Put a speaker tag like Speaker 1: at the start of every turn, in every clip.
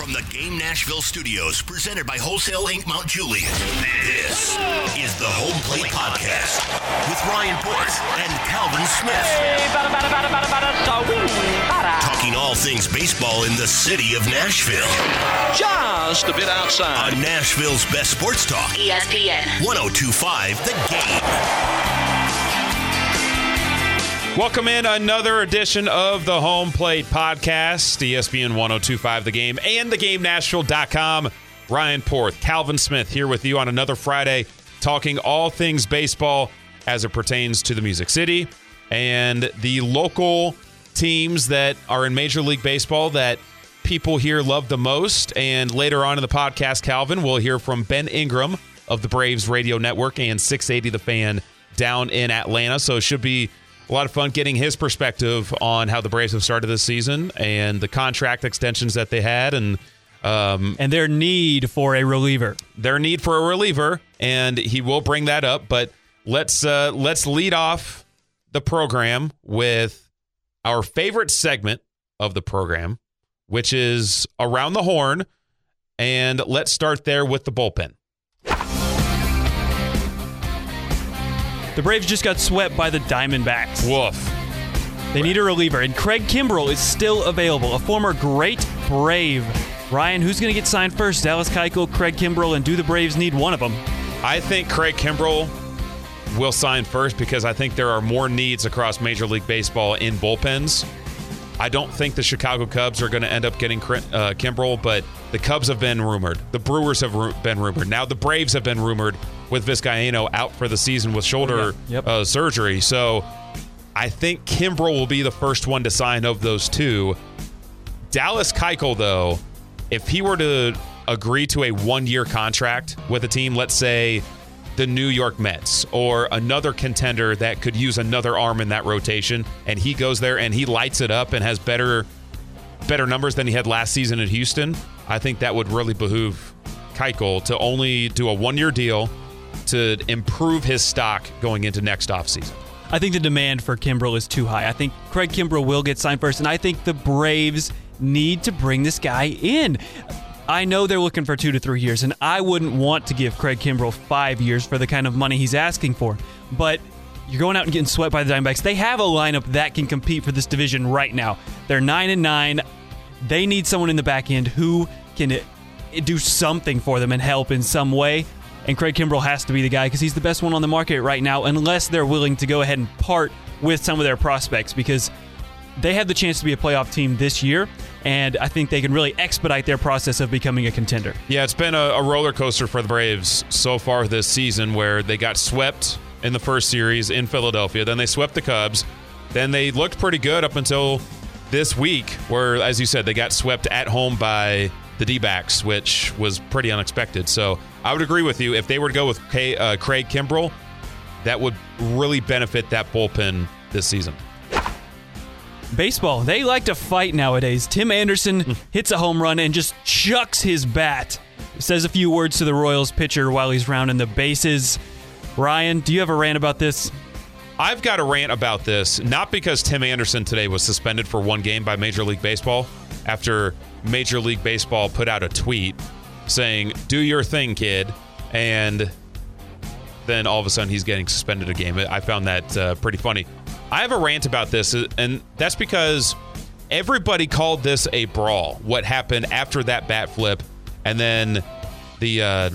Speaker 1: From the Game Nashville studios, presented by Wholesale Inc. Mount Juliet, this is the Home Plate Podcast with Ryan Porth and Calvin Smith. Talking all things baseball in the city of Nashville.
Speaker 2: Just a bit outside.
Speaker 1: On Nashville's best sports talk.
Speaker 3: ESPN
Speaker 1: 102.5 The Game.
Speaker 4: Welcome in another edition of the Home Plate Podcast, ESPN 102.5 The Game and theGameNashville.com. Ryan Porth, Calvin Smith here with you on another Friday, talking all things baseball as it pertains to the Music City and the local teams that are in Major League Baseball that people here love the most. And later on in the podcast, Calvin, we'll hear from Ben Ingram of the Braves Radio Network and 680 The Fan down in Atlanta. So it should be a lot of fun getting his perspective on how the Braves have started this season and the contract extensions that they had and
Speaker 5: their need for a reliever.
Speaker 4: And he will bring that up. But let's lead off the program with our favorite segment of the program, which is Around the Horn. And let's start there with the bullpen.
Speaker 5: The Braves just got swept by the Diamondbacks.
Speaker 4: Woof.
Speaker 5: They need a reliever, and Craig Kimbrell is still available, a former great Brave. Ryan, who's going to get signed first? Dallas Keuchel, Craig Kimbrell, and do the Braves need one of them?
Speaker 4: I think Craig Kimbrell will sign first because I think there are more needs across Major League Baseball in bullpens. I don't think the Chicago Cubs are going to end up getting Kimbrell, but the Cubs have been rumored. The Brewers have been rumored. Now the Braves have been rumored with Vizcaino out for the season with shoulder surgery. So I think Kimbrell will be the first one to sign of those two. Dallas Keuchel, though, if he were to agree to a one-year contract with a team, let's say the New York Mets or another contender that could use another arm in that rotation, and he goes there and he lights it up and has better numbers than he had last season in Houston, I think that would really behoove Keuchel to only do a one-year deal to improve his stock going into next offseason.
Speaker 5: I think the demand for Kimbrell is too high. I think Craig Kimbrell will get signed first, and I think the Braves need to bring this guy in. I know they're looking for 2 to 3 years, and I wouldn't want to give Craig Kimbrell 5 years for the kind of money he's asking for. But you're going out and getting swept by the Diamondbacks. They have a lineup that can compete for this division right now. They're 9-9. They need someone in the back end who can do something for them and help in some way. And Craig Kimbrell has to be the guy because he's the best one on the market right now, unless they're willing to go ahead and part with some of their prospects, because they have the chance to be a playoff team this year, and I think they can really expedite their process of becoming a contender.
Speaker 4: Yeah, it's been a roller coaster for the Braves so far this season, where they got swept in the first series in Philadelphia. Then they swept the Cubs. Then they looked pretty good up until this week, where, as you said, they got swept at home by the D-backs, which was pretty unexpected. So I would agree with you. If they were to go with Craig Kimbrell, that would really benefit that bullpen this season.
Speaker 5: Baseball, they like to fight nowadays. Tim Anderson hits a home run and just chucks his bat. Says a few words to the Royals pitcher while he's rounding the bases. Ryan, do you have a rant about this?
Speaker 4: I've got a rant about this, not because Tim Anderson today was suspended for one game by Major League Baseball after Major League Baseball put out a tweet saying, "Do your thing, kid," and then all of a sudden he's getting suspended a game. I found that pretty funny. I have a rant about this, and that's because everybody called this a brawl, what happened after that bat flip, and then the,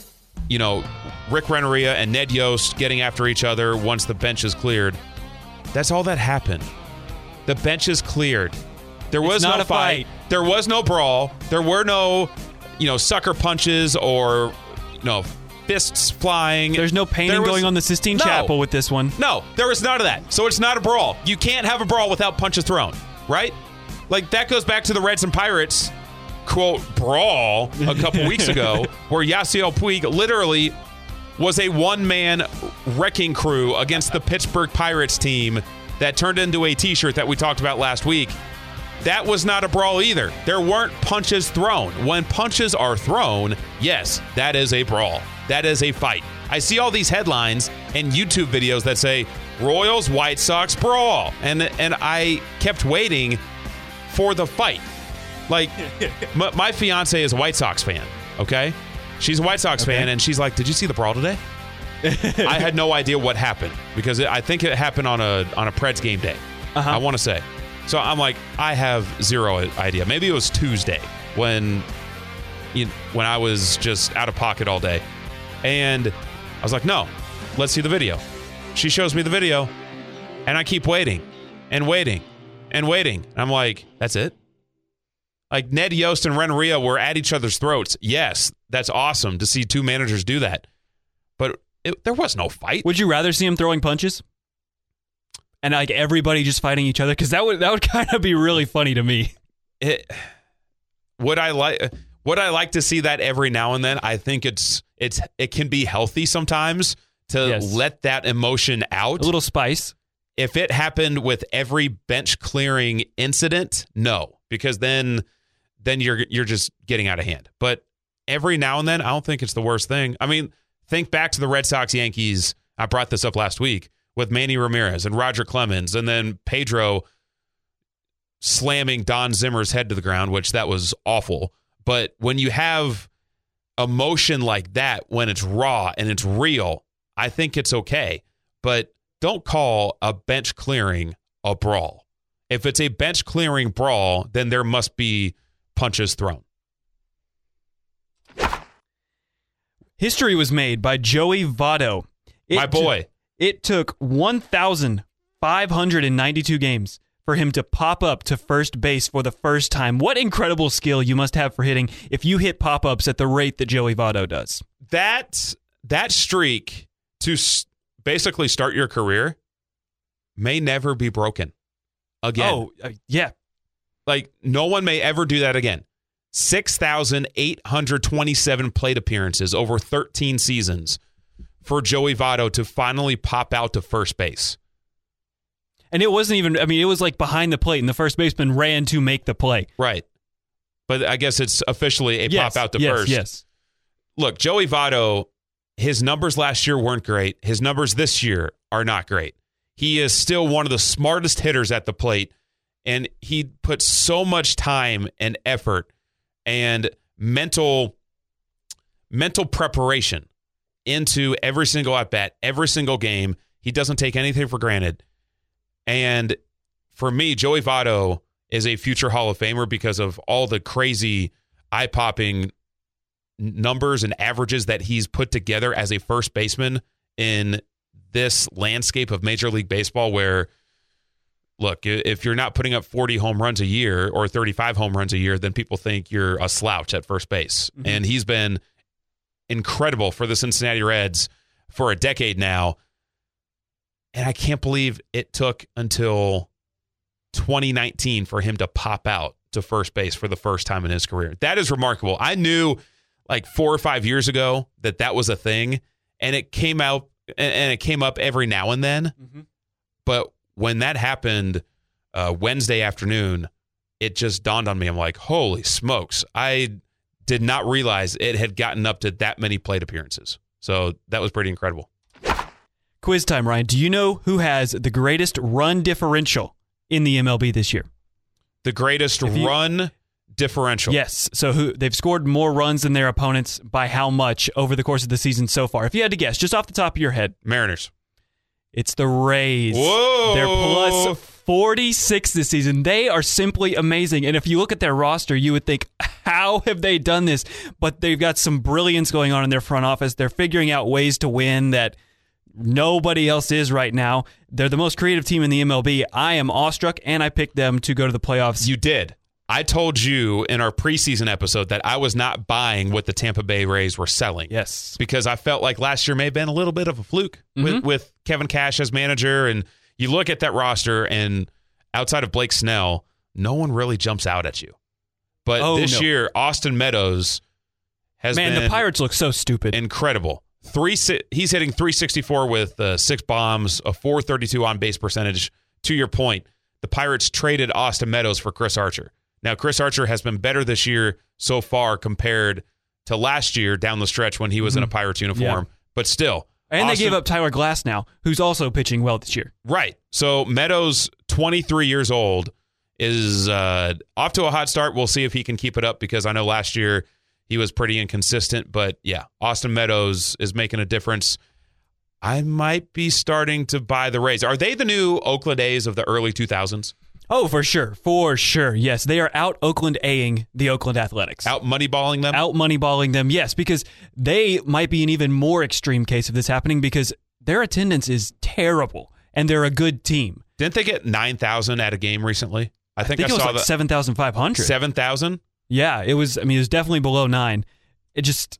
Speaker 4: Rick Renneria and Ned Yost getting after each other once the bench is cleared. That's all that happened. The bench is cleared. There was no fight. There was no brawl. There were no, sucker punches or, fists flying.
Speaker 5: There's no painting going on the Sistine Chapel with this one.
Speaker 4: No, there was none of that. So it's not a brawl. You can't have a brawl without punches thrown, right? Like, that goes back to the Reds and Pirates, quote, brawl a couple weeks ago, where Yasiel Puig literally was a one-man wrecking crew against the Pittsburgh Pirates team that turned into a T-shirt that we talked about last week. That was not a brawl either. There weren't punches thrown. When punches are thrown, yes, that is a brawl. That is a fight. I see all these headlines and YouTube videos that say, Royals, White Sox brawl. And I kept waiting for the fight. Like, my fiance is a White Sox fan, okay? She's a White Sox fan, and she's like, did you see the brawl today? I had no idea what happened because I think it happened on a Preds game day. I want to say. So I'm like, I have zero idea. Maybe it was Tuesday when I was just out of pocket all day. And I was like, no, let's see the video. She shows me the video, and I keep waiting and waiting and waiting. And I'm like, that's it? Like, Ned Yost and Renneria were at each other's throats. Yes, that's awesome to see two managers do that. But there was no fight.
Speaker 5: Would you rather see him throwing punches? And like everybody just fighting each other? Because that would kind of be really funny to me.
Speaker 4: Would I like to see that every now and then? I think it can be healthy sometimes to let that emotion out.
Speaker 5: A little spice.
Speaker 4: If it happened with every bench clearing incident, no, because then you're just getting out of hand. But every now and then, I don't think it's the worst thing. I mean, think back to the Red Sox Yankees. I brought this up last week with Manny Ramirez and Roger Clemens, and then Pedro slamming Don Zimmer's head to the ground, which that was awful. But when you have emotion like that, when it's raw and it's real, I think it's okay. But don't call a bench clearing a brawl. If it's a bench clearing brawl, then there must be punches thrown.
Speaker 5: History was made by Joey Votto.
Speaker 4: My boy.
Speaker 5: It took 1,592 games for him to pop up to first base for the first time. What incredible skill you must have for hitting if you hit pop-ups at the rate that Joey Votto does.
Speaker 4: That streak to basically start your career may never be broken again.
Speaker 5: Oh, yeah.
Speaker 4: Like, no one may ever do that again. 6,827 plate appearances over 13 seasons for Joey Votto to finally pop out to first base.
Speaker 5: And it wasn't even, it was like behind the plate, and the first baseman ran to make the play.
Speaker 4: Right. But I guess it's officially a pop out to first.
Speaker 5: Yes.
Speaker 4: Look, Joey Votto, his numbers last year weren't great. His numbers this year are not great. He is still one of the smartest hitters at the plate, and he put so much time and effort and mental preparation into every single at-bat, every single game. He doesn't take anything for granted. And for me, Joey Votto is a future Hall of Famer because of all the crazy, eye-popping numbers and averages that he's put together as a first baseman in this landscape of Major League Baseball where, look, if you're not putting up 40 home runs a year or 35 home runs a year, then people think you're a slouch at first base. Mm-hmm. And he's been incredible for the Cincinnati Reds for a decade now. And I can't believe it took until 2019 for him to pop out to first base for the first time in his career. That is remarkable. I knew like 4 or 5 years ago that was a thing, and it came out and it came up every now and then. Mm-hmm. But when that happened Wednesday afternoon, it just dawned on me. I'm like, holy smokes. I did not realize it had gotten up to that many plate appearances. So that was pretty incredible.
Speaker 5: Quiz time, Ryan. Do you know who has the greatest run differential in the MLB this year?
Speaker 4: The greatest run differential?
Speaker 5: Yes. So they've scored more runs than their opponents by how much over the course of the season so far? If you had to guess, just off the top of your head.
Speaker 4: Mariners.
Speaker 5: It's the Rays.
Speaker 4: Whoa!
Speaker 5: They're plus 46 this season. They are simply amazing. And if you look at their roster, you would think, how have they done this? But they've got some brilliance going on in their front office. They're figuring out ways to win that nobody else is right now. They're the most creative team in the MLB. I am awestruck, and I picked them to go to the playoffs.
Speaker 4: You did. I told you in our preseason episode that I was not buying what the Tampa Bay Rays were selling.
Speaker 5: Yes.
Speaker 4: Because I felt like last year may have been a little bit of a fluke with Kevin Cash as manager. And you look at that roster, and outside of Blake Snell, no one really jumps out at you. But this year, Austin Meadows has been...
Speaker 5: Man, the Pirates look so stupid.
Speaker 4: Incredible. He's hitting 364 with 6 bombs, a 432 on-base percentage. To your point, the Pirates traded Austin Meadows for Chris Archer. Now, Chris Archer has been better this year so far compared to last year down the stretch when he was in a Pirates uniform. Yeah. But still.
Speaker 5: And they gave up Tyler Glasnow, who's also pitching well this year.
Speaker 4: Right. So Meadows, 23 years old, is off to a hot start. We'll see if he can keep it up because I know last year he was pretty inconsistent. But, yeah, Austin Meadows is making a difference. I might be starting to buy the Rays. Are they the new Oakland A's of the early 2000s?
Speaker 5: Oh, for sure. For sure. Yes, they are out Oakland A-ing the Oakland Athletics.
Speaker 4: Out moneyballing them?
Speaker 5: Out moneyballing them, yes, because they might be an even more extreme case of this happening because their attendance is terrible, and they're a good team.
Speaker 4: Didn't they get 9,000 at a game recently? I think I
Speaker 5: it was
Speaker 4: saw
Speaker 5: like 7,500.
Speaker 4: 7,000?
Speaker 5: Yeah, it was definitely below 9. It just...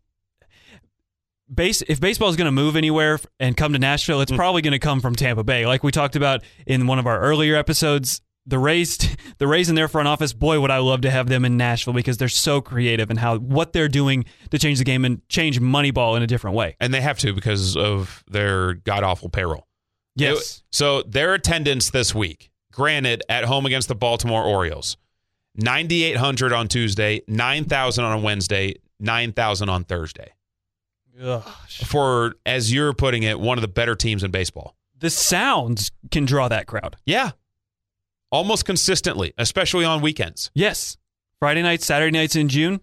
Speaker 5: If baseball is going to move anywhere and come to Nashville, it's probably going to come from Tampa Bay. Like we talked about in one of our earlier episodes, the Rays in their front office, boy, would I love to have them in Nashville because they're so creative in what they're doing to change the game and change Moneyball in a different way.
Speaker 4: And they have to because of their god-awful payroll.
Speaker 5: Yes.
Speaker 4: So their attendance this week, granted, at home against the Baltimore Orioles, 9,800 on Tuesday, 9,000 on Wednesday, 9,000 on Thursday.
Speaker 5: Gosh.
Speaker 4: For, as you're putting it, one of the better teams in baseball.
Speaker 5: The sounds can draw that crowd.
Speaker 4: Yeah. Almost consistently, especially on weekends.
Speaker 5: Yes. Friday nights, Saturday nights in June.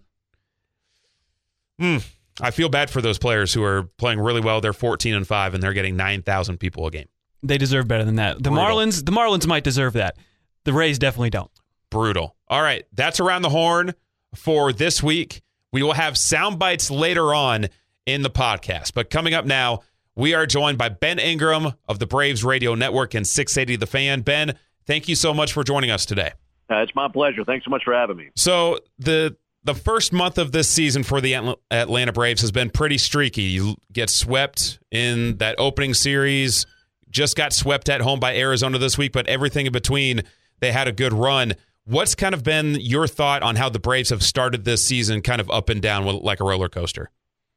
Speaker 4: I feel bad for those players who are playing really well. They're 14-5, and they're getting 9,000 people a game.
Speaker 5: They deserve better than that. The Marlins might deserve that. The Rays definitely don't.
Speaker 4: Brutal. All right, that's Around the Horn for this week. We will have sound bites later on in the podcast. But coming up now, we are joined by Ben Ingram of the Braves Radio Network and 680 The Fan. Ben, thank you so much for joining us today.
Speaker 3: It's my pleasure. Thanks so much for having me.
Speaker 4: So the first month of this season for the Atlanta Braves has been pretty streaky. You get swept in that opening series, just got swept at home by Arizona this week, but everything in between, they had a good run. What's kind of been your thought on how the Braves have started this season kind of up and down like a roller coaster?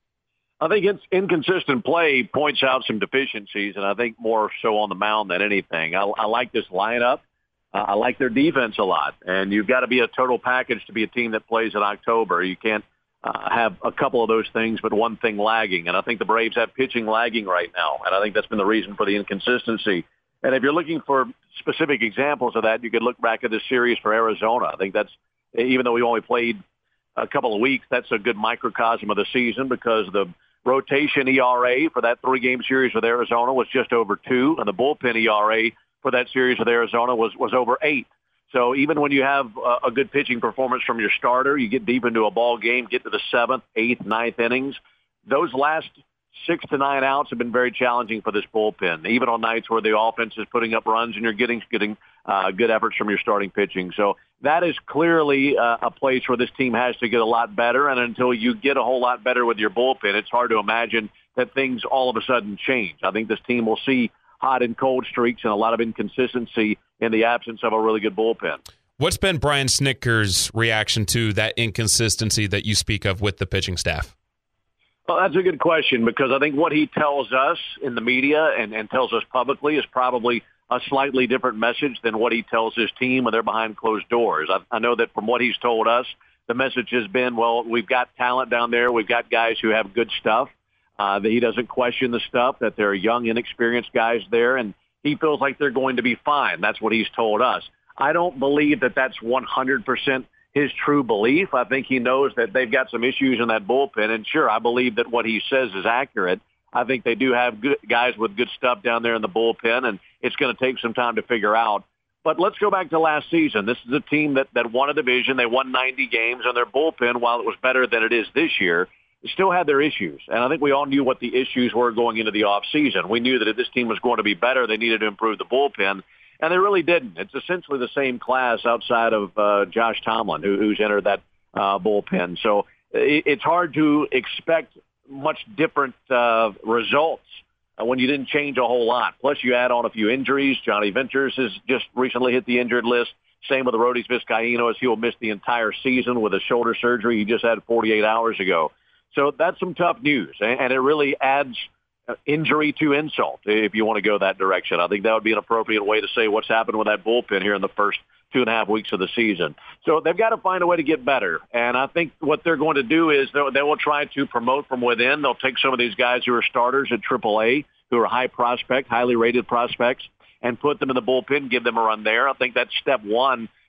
Speaker 3: I think it's inconsistent play points out some deficiencies, and I think more so on the mound than anything. I like this lineup. I like their defense a lot, and you've got to be a total package to be a team that plays in October. You can't have a couple of those things, but one thing lagging, and I think the Braves have pitching lagging right now, and I think that's been the reason for the inconsistency. And if you're looking for specific examples of that, you could look back at this series for Arizona. I think that's, even though we only played a couple of weeks, that's a good microcosm of the season because the rotation ERA for that 3-game series with Arizona was just over 2, and the bullpen ERA for that series with Arizona was over 8. So even when you have a good pitching performance from your starter, you get deep into a ball game, get to the 7th, 8th, 9th innings. Those last 6 to 9 outs have been very challenging for this bullpen, even on nights where the offense is putting up runs and you're getting good efforts from your starting pitching. So that is clearly a place where this team has to get a lot better. And until you get a whole lot better with your bullpen, it's hard to imagine that things all of a sudden change. I think this team will see hot and cold streaks and a lot of inconsistency in the absence of a really good bullpen.
Speaker 4: What's been Brian Snitker's reaction to that inconsistency that you speak of with the pitching staff?
Speaker 3: Well, that's a good question because I think what he tells us in the media and tells us publicly is probably a slightly different message than what he tells his team when they're behind closed doors. I know that from what he's told us, the message has been, well, we've got talent down there. We've got guys who have good stuff. That he doesn't question the stuff, that they're young, inexperienced guys there, and he feels like they're going to be fine. That's what he's told us. I don't believe that that's 100% his true belief. I think he knows that they've got some issues in that bullpen, and sure, I believe that what he says is accurate. I think they do have good guys with good stuff down there in the bullpen, and it's going to take some time to figure out. But let's go back to last season. This is a team that won a division. They won 90 games, and their bullpen, while it was better than it is this year, still had their issues. And I think we all knew what the issues were going into the offseason. We knew that if this team was going to be better, they needed to improve the bullpen, and they really didn't. It's essentially the same class outside of Josh Tomlin, who's entered that bullpen. So it's hard to expect much different results when you didn't change a whole lot. Plus, you add on a few injuries. Johnny Venters has just recently hit the injured list. Same with Arodys Vizcaíno, as he will miss the entire season with a shoulder surgery he just had 48 hours ago. So that's some tough news, and it really adds injury to insult if you want to go that direction. I think that would be an appropriate way to say what's happened with that bullpen here in the first 2.5 weeks of the season. So they've got to find a way to get better, and I think what they're going to do is they will try to promote from within. They'll take some of these guys who are starters at AAA, who are high prospect, highly rated prospects, and put them in the bullpen, give them a run there. I think that's step one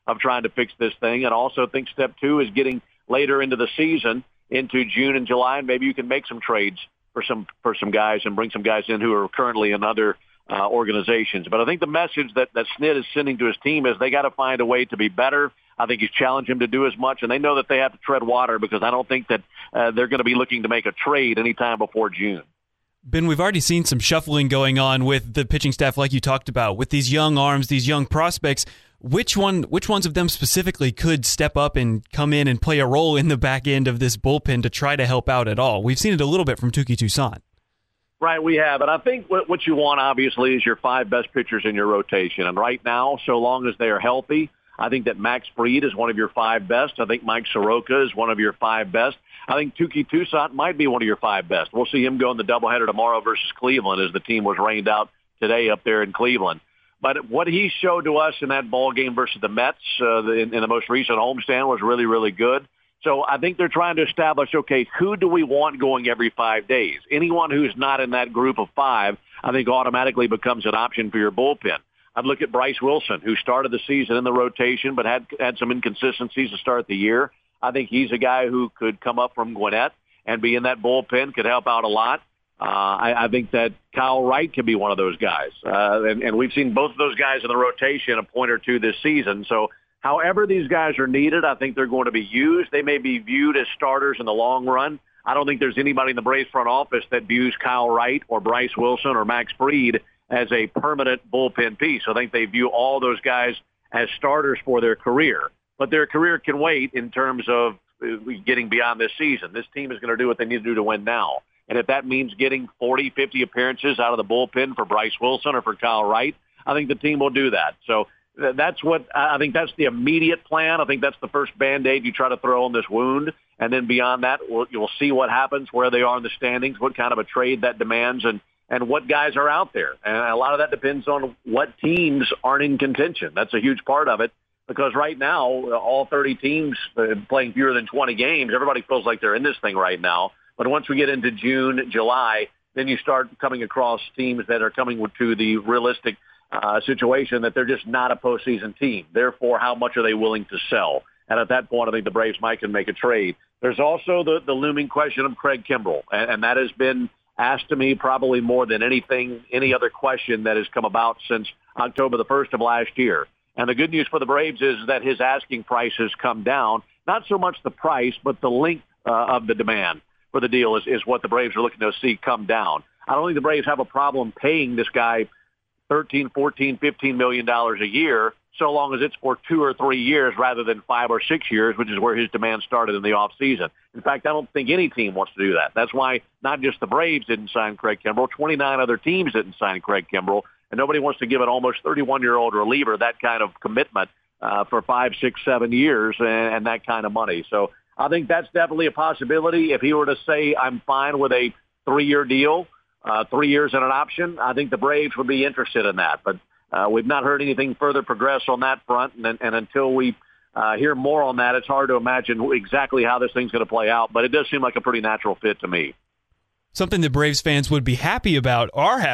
Speaker 3: of trying to fix this thing. And also think step 2 is getting later into the season, into June and July, and maybe you can make some trades for some guys and bring some guys in who are currently in other organizations. But I think the message that Snit is sending to his team is they got to find a way to be better. I think he's challenged him to do as much, and they know that they have to tread water because I don't think that they're going to be looking to make a trade anytime before June.
Speaker 5: Ben, we've already seen some shuffling going on with the pitching staff like you talked about, with these young arms, these young prospects. Which ones of them specifically could step up and come in and play a role in the back end of this bullpen to try to help out at all? We've seen it a little bit from Touki Toussaint.
Speaker 3: Right, we have. And I think what you want, obviously, is your 5 best pitchers in your rotation. And right now, so long as they are healthy, I think that Max Fried is one of your 5 best. I think Mike Soroka is one of your 5 best. I think Touki Toussaint might be one of your 5 best. We'll see him go in the doubleheader tomorrow versus Cleveland as the team was rained out today up there in Cleveland. But what he showed to us in that ball game versus the Mets in the most recent homestand was really, really good. So I think they're trying to establish, okay, who do we want going every 5 days? Anyone who's not in that group of 5, I think automatically becomes an option for your bullpen. I'd look at Bryce Wilson, who started the season in the rotation but had some inconsistencies to start the year. I think he's a guy who could come up from Gwinnett and be in that bullpen, could help out a lot. I think that Kyle Wright could be one of those guys. And we've seen both of those guys in the rotation a point or two this season. So however these guys are needed, I think they're going to be used. They may be viewed as starters in the long run. I don't think there's anybody in the Braves front office that views Kyle Wright or Bryce Wilson or Max Fried as a permanent bullpen piece. I think they view all those guys as starters for their career. But their career can wait in terms of getting beyond this season. This team is going to do what they need to do to win now. And if that means getting 40, 50 appearances out of the bullpen for Bryce Wilson or for Kyle Wright, I think the team will do that. So that's what I think that's the immediate plan. I think that's the first Band-Aid you try to throw on this wound. And then beyond that, you'll see what happens, where they are in the standings, what kind of a trade that demands, and what guys are out there. And a lot of that depends on what teams aren't in contention. That's a huge part of it. Because right now, all 30 teams playing fewer than 20 games, everybody feels like they're in this thing right now. But once we get into June, July, then you start coming across teams that are coming to the realistic situation that they're just not a postseason team. Therefore, how much are they willing to sell? And at that point, I think the Braves might can make a trade. There's also the looming question of Craig Kimbrell, and that has been asked to me probably more than any other question that has come about since October the 1st of last year. And the good news for the Braves is that his asking price has come down. Not so much the price, but the length of the demand for the deal is what the Braves are looking to see come down. I don't think the Braves have a problem paying this guy $13, $14, $15 million a year, so long as it's for 2 or 3 years rather than 5 or 6 years, which is where his demand started in the offseason. In fact, I don't think any team wants to do that. That's why not just the Braves didn't sign Craig Kimbrell, 29 other teams didn't sign Craig Kimbrell, and nobody wants to give an almost 31-year-old reliever that kind of commitment for 5, 6, 7 years and that kind of money. So I think that's definitely a possibility. If he were to say, I'm fine with a 3-year deal, 3 years and an option, I think the Braves would be interested in that. But we've not heard anything further progress on that front. And until we hear more on that, it's hard to imagine exactly how this thing's going to play out. But it does seem like a pretty natural fit to me.
Speaker 5: Something that Braves fans would be happy about,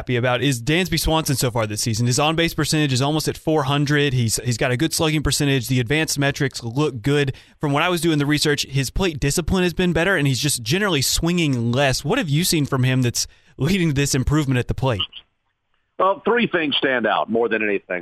Speaker 5: is Dansby Swanson so far this season. His on-base percentage is almost at .400. He's got a good slugging percentage. The advanced metrics look good. From when I was doing the research, his plate discipline has been better, and he's just generally swinging less. What have you seen from him that's leading to this improvement at the plate?
Speaker 3: Well, 3 things stand out more than anything.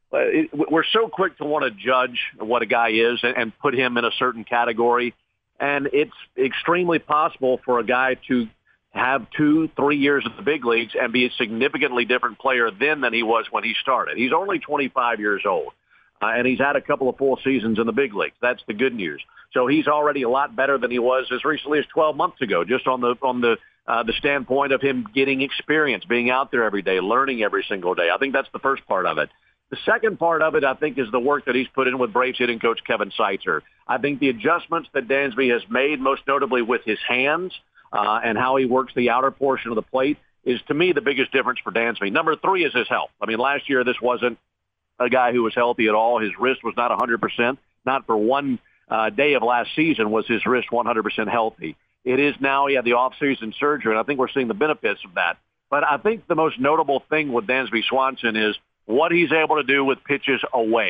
Speaker 3: We're so quick to want to judge what a guy is and put him in a certain category, and it's extremely possible for a guy to have 2-3 years in the big leagues and be a significantly different player then than he was when he started. He's only 25 years old, and he's had a couple of full seasons in the big leagues. That's the good news. So he's already a lot better than he was as recently as 12 months ago, just on the standpoint of him getting experience, being out there every day, learning every single day. I think that's the first part of it. The second part of it, I think, is the work that he's put in with Braves hitting coach Kevin Seitzer. I think the adjustments that Dansby has made, most notably with his hands, and how he works the outer portion of the plate is, to me, the biggest difference for Dansby. Number 3 is his health. I mean, last year this wasn't a guy who was healthy at all. His wrist was not 100%. Not for one day of last season was his wrist 100% healthy. It is now. He had the off-season surgery, and I think we're seeing the benefits of that. But I think the most notable thing with Dansby Swanson is what he's able to do with pitches away.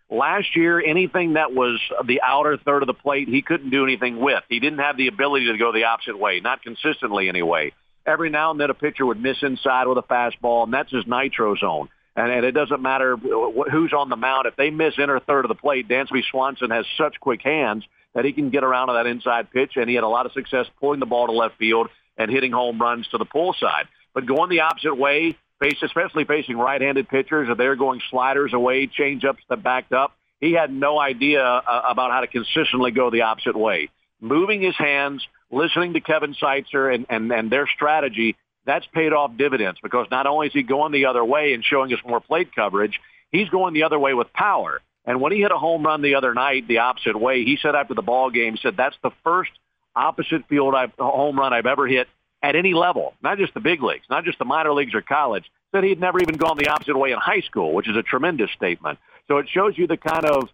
Speaker 3: Last year, anything that was the outer third of the plate, he couldn't do anything with. He didn't have the ability to go the opposite way, not consistently anyway. Every now and then a pitcher would miss inside with a fastball, and that's his nitro zone. And it doesn't matter who's on the mound. If they miss inner third of the plate, Dansby Swanson has such quick hands that he can get around to that inside pitch, and he had a lot of success pulling the ball to left field and hitting home runs to the pull side. But going the opposite way, especially facing right-handed pitchers, if they're going sliders away, change-ups that backed up, he had no idea about how to consistently go the opposite way. Moving his hands, listening to Kevin Seitzer and their strategy, that's paid off dividends because not only is he going the other way and showing us more plate coverage, he's going the other way with power. And when he hit a home run the other night the opposite way, he said after the ball game, he said, that's the first opposite field home run I've ever hit at any level, not just the big leagues, not just the minor leagues or college. Said he'd never even gone the opposite way in high school, which is a tremendous statement. So it shows you the kind of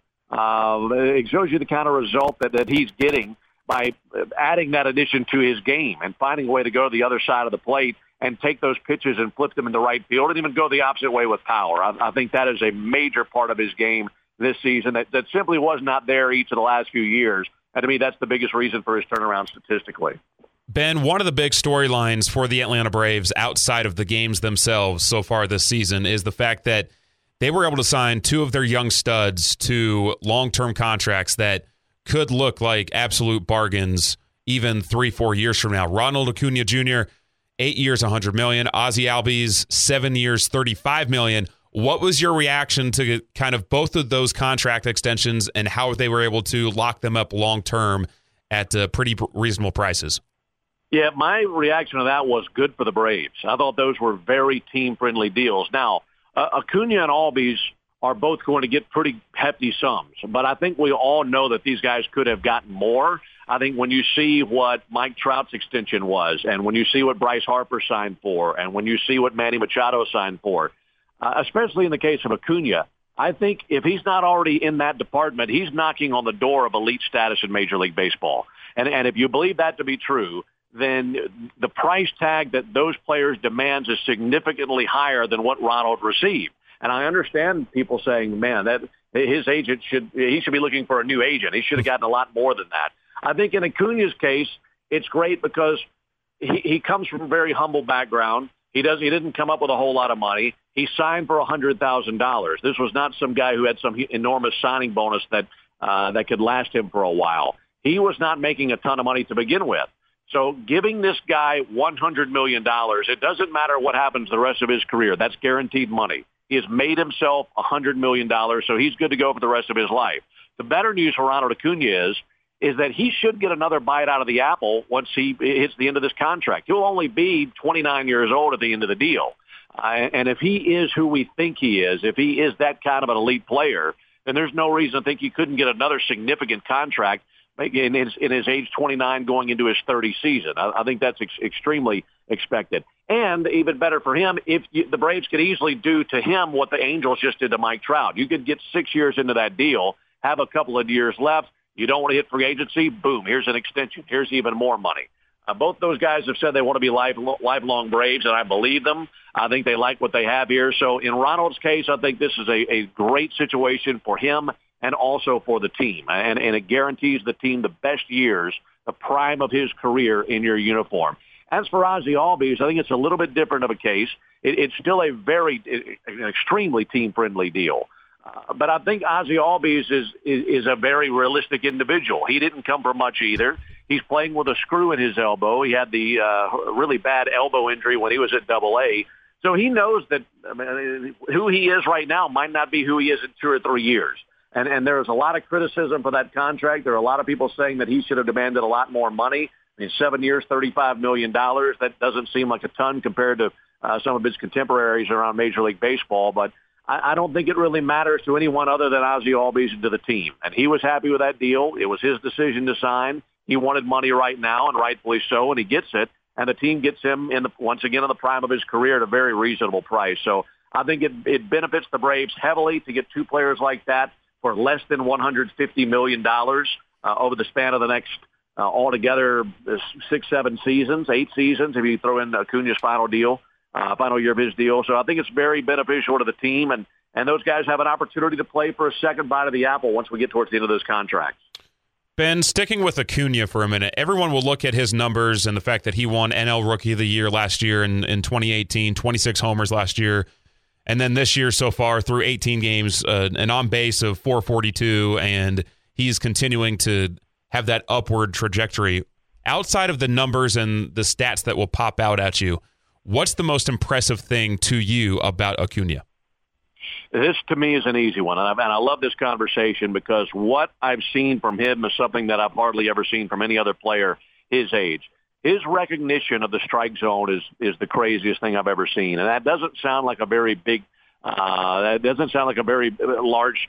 Speaker 3: result that he's getting by adding that addition to his game and finding a way to go to the other side of the plate and take those pitches and flip them into right field and even go the opposite way with power. I think that is a major part of his game this season that simply was not there each of the last few years. And to me, that's the biggest reason for his turnaround statistically.
Speaker 4: Ben, one of the big storylines for the Atlanta Braves outside of the games themselves so far this season is the fact that they were able to sign two of their young studs to long-term contracts that could look like absolute bargains even 3-4 years from now. Ronald Acuna Jr., 8 years, $100 million. Ozzie Albies, 7 years, $35 million. What was your reaction to kind of both of those contract extensions and how they were able to lock them up long-term at pretty reasonable prices?
Speaker 3: Yeah, my reaction to that was good for the Braves. I thought those were very team-friendly deals. Now, Acuna and Albies are both going to get pretty hefty sums, but I think we all know that these guys could have gotten more. I think when you see what Mike Trout's extension was and when you see what Bryce Harper signed for and when you see what Manny Machado signed for, especially in the case of Acuna, I think if he's not already in that department, he's knocking on the door of elite status in Major League Baseball. And if you believe that to be true, then the price tag that those players demands is significantly higher than what Ronald received. And I understand people saying, man, that his agent should be looking for a new agent. He should have gotten a lot more than that. I think in Acuna's case, it's great because he comes from a very humble background. He didn't come up with a whole lot of money. He signed for $100,000. This was not some guy who had some enormous signing bonus that could last him for a while. He was not making a ton of money to begin with. So giving this guy $100 million, it doesn't matter what happens the rest of his career. That's guaranteed money. He has made himself $100 million, so he's good to go for the rest of his life. The better news for Ronald Acuna is that he should get another bite out of the apple once he hits the end of this contract. He'll only be 29 years old at the end of the deal. And if he is who we think he is, if he is that kind of an elite player, then there's no reason to think he couldn't get another significant contract in his age 29 going into his 30th season. I think that's extremely expected. And even better for him, the Braves could easily do to him what the Angels just did to Mike Trout. You could get 6 years into that deal, have a couple of years left. You don't want to hit free agency, boom, here's an extension. Here's even more money. Both those guys have said they want to be lifelong Braves, and I believe them. I think they like what they have here. So in Ronald's case, I think this is a great situation for him and also for the team. And it guarantees the team the best years, the prime of his career in your uniform. As for Ozzie Albies, I think it's a little bit different of a case. It's still an extremely team-friendly deal. But I think Ozzie Albies is a very realistic individual. He didn't come from much either. He's playing with a screw in his elbow. He had the really bad elbow injury when he was at AA. So he knows that who he is right now might not be who he is in 2 or 3 years. And there's a lot of criticism for that contract. There are a lot of people saying that he should have demanded a lot more money. I mean, 7 years, $35 million. That doesn't seem like a ton compared to some of his contemporaries around Major League Baseball. But I don't think it really matters to anyone other than Ozzie Albies and to the team. And he was happy with that deal. It was his decision to sign. He wanted money right now, and rightfully so, and he gets it. And the team gets him, once again, in the prime of his career at a very reasonable price. So I think it benefits the Braves heavily to get two players like that for less than $150 million over the span of the next altogether 6, 7 seasons, 8 seasons, if you throw in Acuna's final year of his deal. So I think it's very beneficial to the team. And and those guys have an opportunity to play for a second bite of the apple once we get towards the end of those contracts.
Speaker 4: Ben, sticking with Acuna for a minute, everyone will look at his numbers and the fact that he won NL Rookie of the Year last year in 2018, 26 homers last year, and then this year so far through 18 games, an on-base of 442, and he's continuing to have that upward trajectory. Outside of the numbers and the stats that will pop out at you, what's the most impressive thing to you about Acuna?
Speaker 3: This, to me, is an easy one, and I love this conversation because what I've seen from him is something that I've hardly ever seen from any other player his age. His recognition of the strike zone is the craziest thing I've ever seen, and that doesn't sound like a very big, that doesn't sound like a very large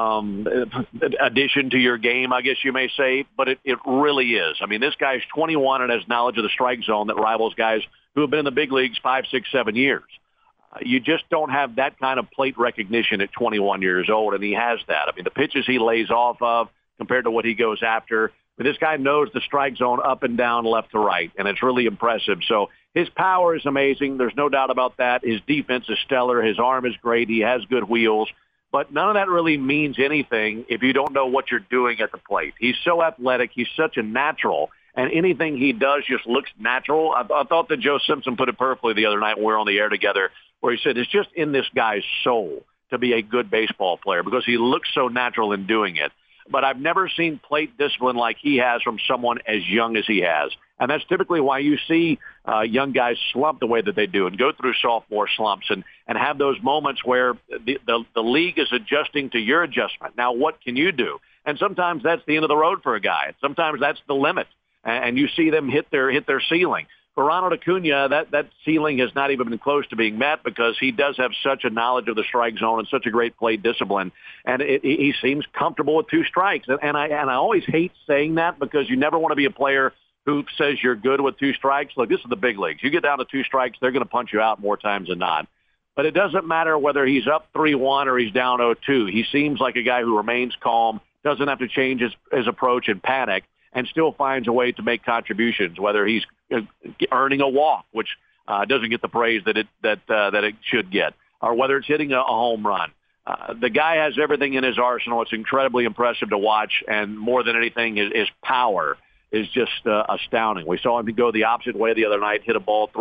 Speaker 3: addition to your game, I guess you may say, but it really is. I mean, this guy's 21 and has knowledge of the strike zone that rivals guys who have been in the big leagues 5, 6, 7 years. You just don't have that kind of plate recognition at 21 years old, and he has that. I mean, the pitches he lays off of compared to what he goes after. But this guy knows the strike zone up and down, left to right, and it's really impressive. So his power is amazing. There's no doubt about that. His defense is stellar. His arm is great. He has good wheels. But none of that really means anything if you don't know what you're doing at the plate. He's so athletic. He's such a natural. And anything he does just looks natural. I thought that Joe Simpson put it perfectly the other night when we were on the air together, where he said it's just in this guy's soul to be a good baseball player because he looks so natural in doing it. But I've never seen plate discipline like he has from someone as young as he has. And that's typically why you see young guys slump the way that they do and go through sophomore slumps and have those moments where the league is adjusting to your adjustment. Now, what can you do? And sometimes that's the end of the road for a guy. Sometimes that's the limit. And you see them hit their ceiling. For Ronald Acuna, that ceiling has not even been close to being met because he does have such a knowledge of the strike zone and such a great plate discipline. And he seems comfortable with 2 strikes. And I always hate saying that because you never want to be a player who says you're good with 2 strikes. Look, this is the big leagues. You get down to 2 strikes, they're going to punch you out more times than not. But it doesn't matter whether he's up 3-1 or he's down 0-2. He seems like a guy who remains calm, doesn't have to change his approach and panic, and still finds a way to make contributions, whether he's earning a walk, which doesn't get the praise that it should get, or whether it's hitting a home run. The guy has everything in his arsenal. It's incredibly impressive to watch, and more than anything, his power is just astounding. We saw him go the opposite way the other night, hit a ball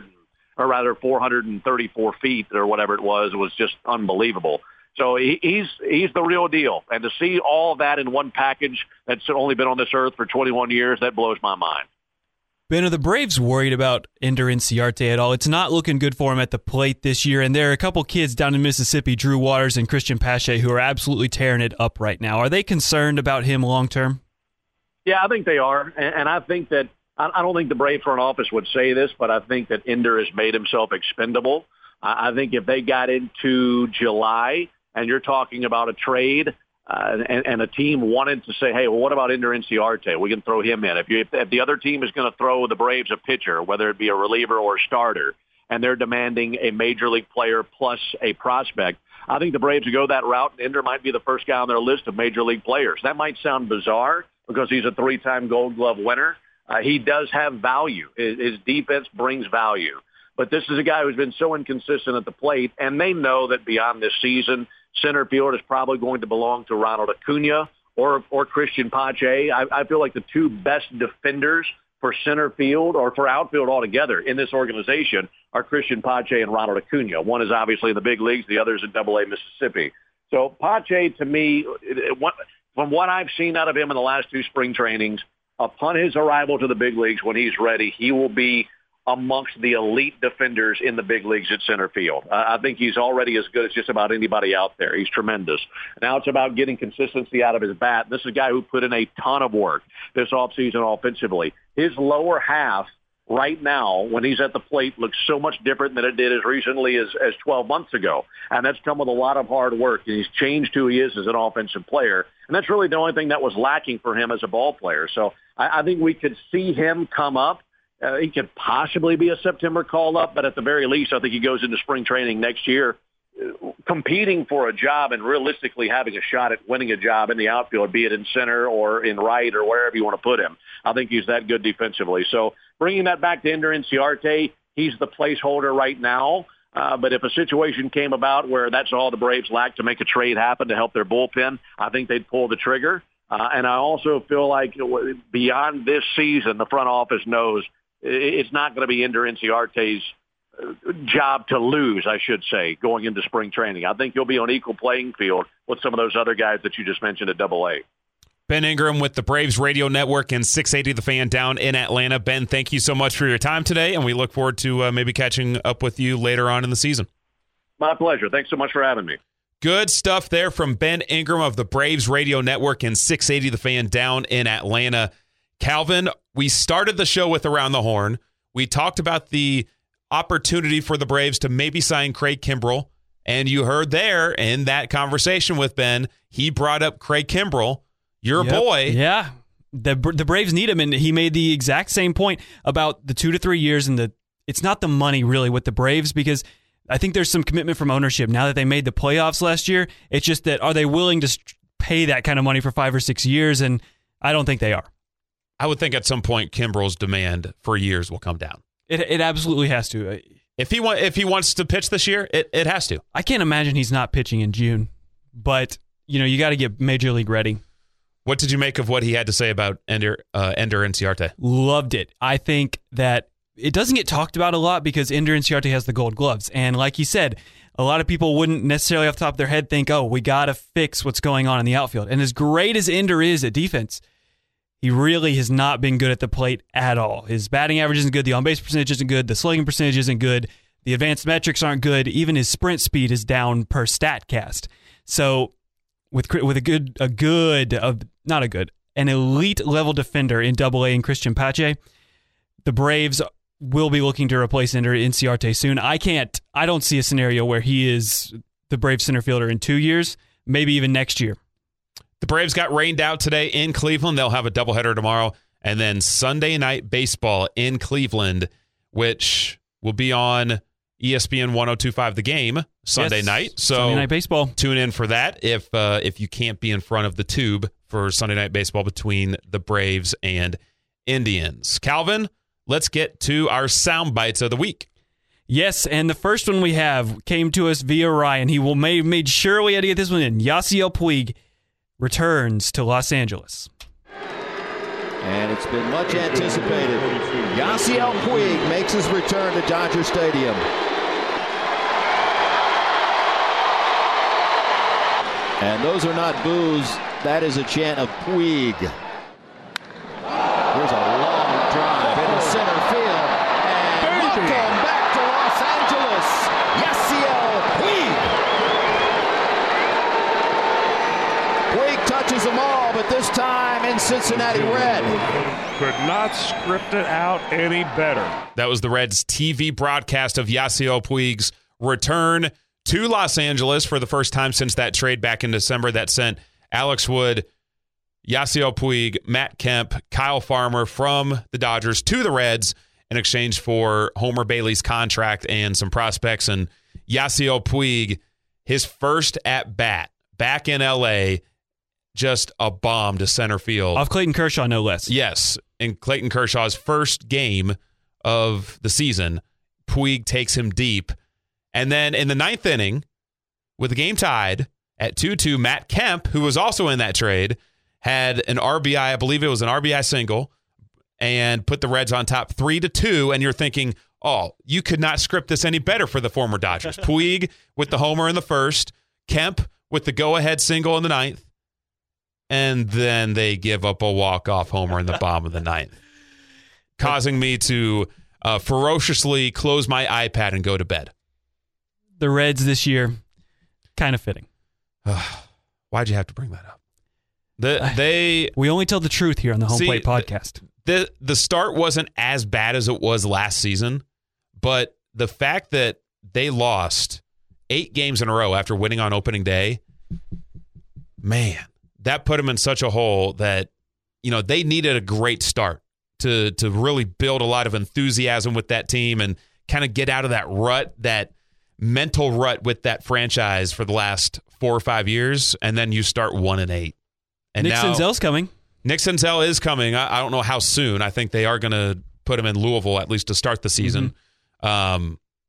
Speaker 3: 434 feet or whatever it was. It was just unbelievable. So he's the real deal. And to see all that in one package that's only been on this earth for 21 years, that blows my mind.
Speaker 5: Ben, are the Braves worried about Ender Inciarte at all? It's not looking good for him at the plate this year, and there are a couple kids down in Mississippi, Drew Waters and Christian Pache, who are absolutely tearing it up right now. Are they concerned about him long-term?
Speaker 3: Yeah, I think they are. And I think that I don't think the Brave front office would say this, but I think that Ender has made himself expendable. I think if they got into July and you're talking about a trade and a team wanted to say, hey, well, what about Ender Inciarte? We can throw him in. If the other team is going to throw the Braves a pitcher, whether it be a reliever or a starter, and they're demanding a major league player plus a prospect, I think the Braves would go that route, and Ender might be the first guy on their list of major league players. That might sound bizarre because he's a 3-time Gold Glove winner. He does have value. His defense brings value. But this is a guy who's been so inconsistent at the plate, and they know that beyond this season, center field is probably going to belong to Ronald Acuna or Christian Pache. I feel like the 2 best defenders for center field or for outfield altogether in this organization are Christian Pache and Ronald Acuna. One is obviously in the big leagues. The other is in Double-A Mississippi. So Pache, to me, from what I've seen out of him in the last 2 spring trainings, upon his arrival to the big leagues, when he's ready, he will be amongst the elite defenders in the big leagues at center field. I think he's already as good as just about anybody out there. He's tremendous. Now it's about getting consistency out of his bat. This is a guy who put in a ton of work this offseason offensively. His lower half right now, when he's at the plate, looks so much different than it did as recently as 12 months ago. And that's come with a lot of hard work. And he's changed who he is as an offensive player. And that's really the only thing that was lacking for him as a ball player. So I think we could see him come up. He could possibly be a September call-up, but at the very least, I think he goes into spring training next year competing for a job and realistically having a shot at winning a job in the outfield, be it in center or in right or wherever you want to put him. I think he's that good defensively. So bringing that back to Ender Inciarte, he's the placeholder right now. But if a situation came about where that's all the Braves lack to make a trade happen to help their bullpen, I think they'd pull the trigger. And I also feel like beyond this season, the front office knows it's not going to be Ender Inciarte's job to lose, I should say, going into spring training. I think he'll be on equal playing field with some of those other guys that you just mentioned at AA.
Speaker 4: Ben Ingram with the Braves Radio Network and 680 The Fan down in Atlanta. Ben, thank you so much for your time today, and we look forward to maybe catching up with you later on in the season.
Speaker 3: My pleasure. Thanks so much for having me.
Speaker 4: Good stuff there from Ben Ingram of the Braves Radio Network and 680 The Fan down in Atlanta. Calvin, we started the show with Around the Horn. We talked about the opportunity for the Braves to maybe sign Craig Kimbrell, and you heard there in that conversation with Ben, he brought up Craig Kimbrell, your boy.
Speaker 5: Yeah, the Braves need him, and he made the exact same point about the 2 to 3 years, and it's not the money really with the Braves, because I think there's some commitment from ownership now that they made the playoffs last year. It's just that, are they willing to pay that kind of money for 5 or 6 years? And I don't think they are.
Speaker 4: I would think at some point Kimbrell's demand for years will come down.
Speaker 5: It absolutely has to.
Speaker 4: If he wants to pitch this year, it has to.
Speaker 5: I can't imagine he's not pitching in June, but you got to get Major League ready.
Speaker 4: What did you make of what he had to say about Ender Inciarte?
Speaker 5: Loved it. I think that it doesn't get talked about a lot because Ender Inciarte has the Gold Gloves, and like he said, a lot of people wouldn't necessarily off the top of their head think, "Oh, we got to fix what's going on in the outfield." And as great as Ender is at defense, he really has not been good at the plate at all. His batting average isn't good. The on-base percentage isn't good. The slugging percentage isn't good. The advanced metrics aren't good. Even his sprint speed is down per StatCast. So with an elite level defender in AA in Christian Pache, the Braves will be looking to replace Ender Inciarte soon. I don't see a scenario where he is the Braves center fielder in 2 years, maybe even next year.
Speaker 4: The Braves got rained out today in Cleveland. They'll have a doubleheader tomorrow. And then Sunday Night Baseball in Cleveland, which will be on ESPN 102.5 The Game Sunday night. So
Speaker 5: Sunday Night Baseball. Tune
Speaker 4: in for that if you can't be in front of the tube for Sunday Night Baseball between the Braves and Indians. Calvin, let's get to our sound bites of the week.
Speaker 5: Yes, and the first one we have came to us via Ryan. He made sure we had to get this one in. Yasiel Puig returns to Los Angeles.
Speaker 6: And it's been much anticipated. Yasiel Puig makes his return to Dodger Stadium. And those are not boos. That is a chant of Puig. Here's a long drive into center field. And welcome back to Los Angeles, Yasiel Puig. Puig touches them all, but this time in Cincinnati red.
Speaker 7: Could not script it out any better.
Speaker 4: That was the Reds TV broadcast of Yasiel Puig's return to Los Angeles for the first time since that trade back in December that sent Alex Wood, Yasiel Puig, Matt Kemp, Kyle Farmer from the Dodgers to the Reds in exchange for Homer Bailey's contract and some prospects. And Yasiel Puig, his first at-bat back in L.A., just a bomb to center field.
Speaker 5: Off Clayton Kershaw, no less.
Speaker 4: Yes, in Clayton Kershaw's first game of the season, Puig takes him deep. And then in the ninth inning, with the game tied at 2-2, Matt Kemp, who was also in that trade, had an RBI, I believe it was an RBI single, and put the Reds on top 3-2. And you're thinking, oh, you could not script this any better for the former Dodgers. Puig with the homer in the first, Kemp with the go-ahead single in the ninth, and then they give up a walk-off homer in the bottom of the ninth, causing me to ferociously close my iPad and go to bed.
Speaker 5: The Reds this year, kind of fitting.
Speaker 4: Why'd you have to bring that up?
Speaker 5: We only tell the truth here on the Home Plate Podcast.
Speaker 4: The start wasn't as bad as it was last season, but the fact that they lost 8 games in a row after winning on opening day, man, that put them in such a hole that, they needed a great start to really build a lot of enthusiasm with that team and kind of get out of that rut, that mental rut with that franchise for the last 4 or 5 years, and then you start 1-8. And
Speaker 5: Nick Senzel's coming.
Speaker 4: Nick Senzel is coming. I don't know how soon. I think they are going to put him in Louisville at least to start the season.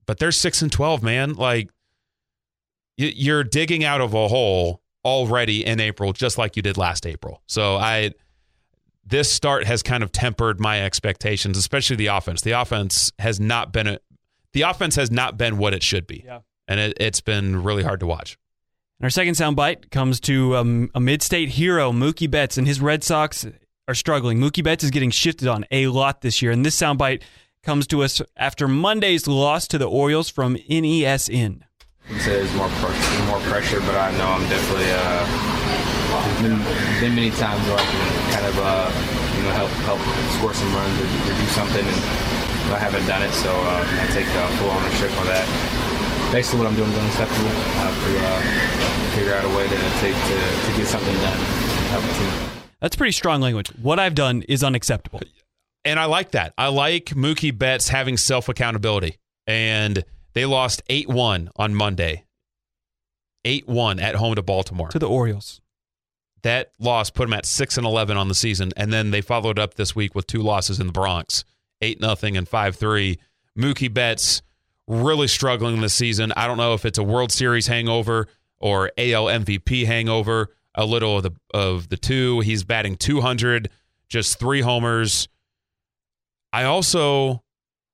Speaker 4: but they're 6-12, man. Like, you're digging out of a hole already in April, just like you did last April. So this start has kind of tempered my expectations, especially the offense. The offense has not been what it should be.
Speaker 5: Yeah.
Speaker 4: And it's been really hard to watch.
Speaker 5: And our second soundbite comes to a mid-state hero, Mookie Betts, and his Red Sox are struggling. Mookie Betts is getting shifted on a lot this year, and this soundbite comes to us after Monday's loss to the Orioles from NESN.
Speaker 8: I'd say there's more pressure, but I know I'm definitely there's been many times where I can kind of help score some runs or do something, and I haven't done it, so I take full ownership of that. Basically, what I'm doing is unacceptable. I have to figure out a way to get something done and help the team.
Speaker 5: That's pretty strong language. What I've done is unacceptable.
Speaker 4: And I like that. I like Mookie Betts having self-accountability. And they lost 8-1 on Monday. 8-1 at home to Baltimore.
Speaker 5: To the Orioles.
Speaker 4: That loss put them at 6-11 on the season. And then they followed up this week with 2 losses in the Bronx. 8-0 and 5-3. Mookie Betts really struggling this season. I don't know if it's a World Series hangover or AL MVP hangover. A little of the two. He's batting .200, just 3 homers. I also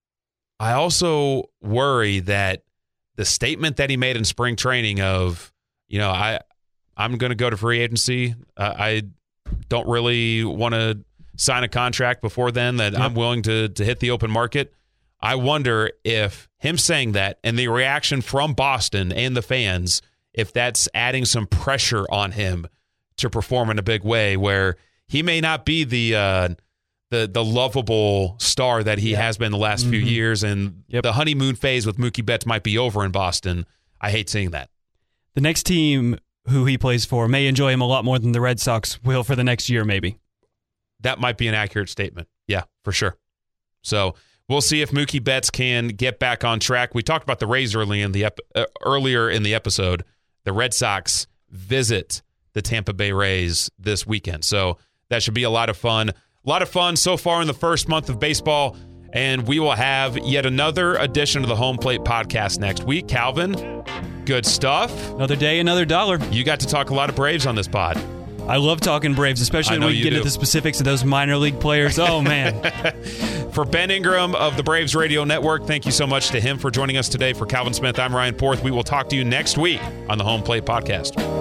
Speaker 4: worry that the statement that he made in spring training of, I'm going to go to free agency. I don't really want to sign a contract before then, that I'm willing to hit the open market. I wonder if him saying that and the reaction from Boston and the fans, if that's adding some pressure on him to perform in a big way, where he may not be the lovable star that he has been the last few years, and the honeymoon phase with Mookie Betts might be over in Boston. I hate seeing that. The
Speaker 5: next team who he plays for may enjoy him a lot more than the Red Sox will for the next year, maybe.
Speaker 4: That might be an accurate statement. Yeah, for sure. So we'll see if Mookie Betts can get back on track. We talked about the Rays earlier in the episode. The Red Sox visit the Tampa Bay Rays this weekend. So that should be a lot of fun. A lot of fun so far in the first month of baseball. And we will have yet another edition of the Home Plate Podcast next week. Calvin, good stuff.
Speaker 5: Another day, another dollar.
Speaker 4: You got to talk a lot of Braves on this pod.
Speaker 5: I love talking Braves, especially when we get into the specifics of those minor league players. Oh, man.
Speaker 4: For Ben Ingram of the Braves Radio Network, thank you so much to him for joining us today. For Calvin Smith, I'm Ryan Porth. We will talk to you next week on the Home Plate Podcast.